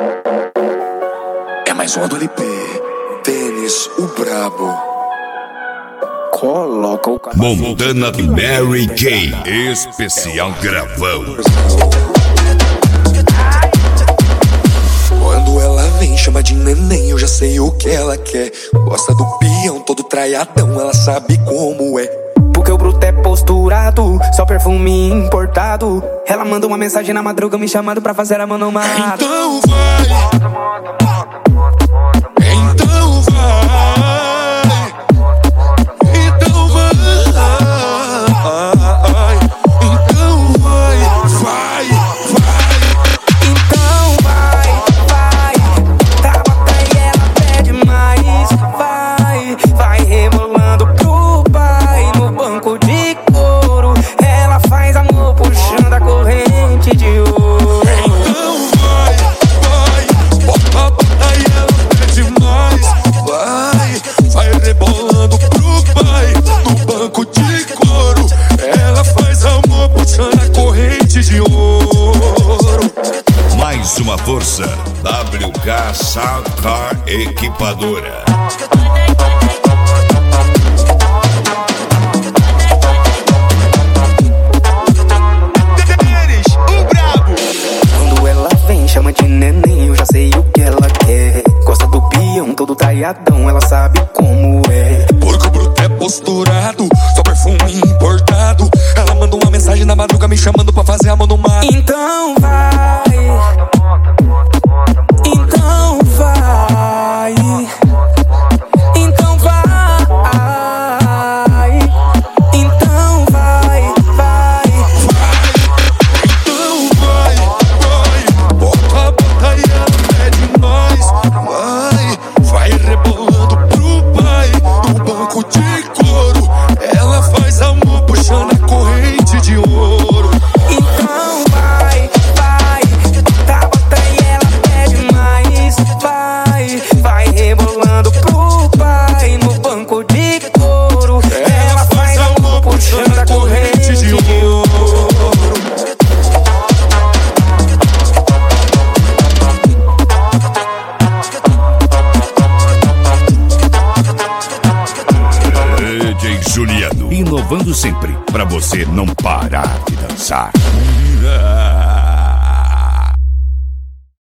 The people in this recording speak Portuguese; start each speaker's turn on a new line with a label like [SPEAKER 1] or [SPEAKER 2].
[SPEAKER 1] É mais uma do LP. Tênis, o brabo.
[SPEAKER 2] Coloca o cara.
[SPEAKER 3] Montana e Mary Kay, especial gravão.
[SPEAKER 1] Quando ela vem, chama de neném, eu já sei o que ela quer. Gosta do peão, todo traiadão, ela sabe como é.
[SPEAKER 2] Porque o bruto é posturado, só perfume importado. Ela manda uma mensagem na madruga me chamando pra fazer a mão no mato.
[SPEAKER 1] Então vai. Então vai. Então vai. Então vai. Vai, vai.
[SPEAKER 2] Então vai. Tá bota e ela pede mais. Vai rebolando pro pai no banco de couro. Ela faz amor puxando a corrente de ouro.
[SPEAKER 1] Então vai. Bota e ela pede mais. Vai rebolando pro pai no banco de couro. Ela faz amor puxando a corrente de ouro.
[SPEAKER 3] Mais uma força, WK Sound Car Equipadora.
[SPEAKER 2] Quando ela vem, chama de neném, eu já sei o que ela quer. Gosta do peão, todo traiadão, ela sabe como é.
[SPEAKER 1] Porque o bruto é posturado, só perfume importado. Ela manda uma mensagem na madruga me chamando pra fazer a mão no mato.
[SPEAKER 2] Então vai. Então vai. Então vai. Então vai.
[SPEAKER 1] Então vai. Bota e ela pede mais. Vai rebolando pro pai no banco de couro. Ela faz amor puxando a corrente de ouro.
[SPEAKER 2] Então vai. Tá bota e ela pede mais. Vai rebolando pro pai no banco de couro. Ela faz amor puxando a corrente de ouro.
[SPEAKER 3] DJ Juliano, inovando sempre, pra você não parar de dançar.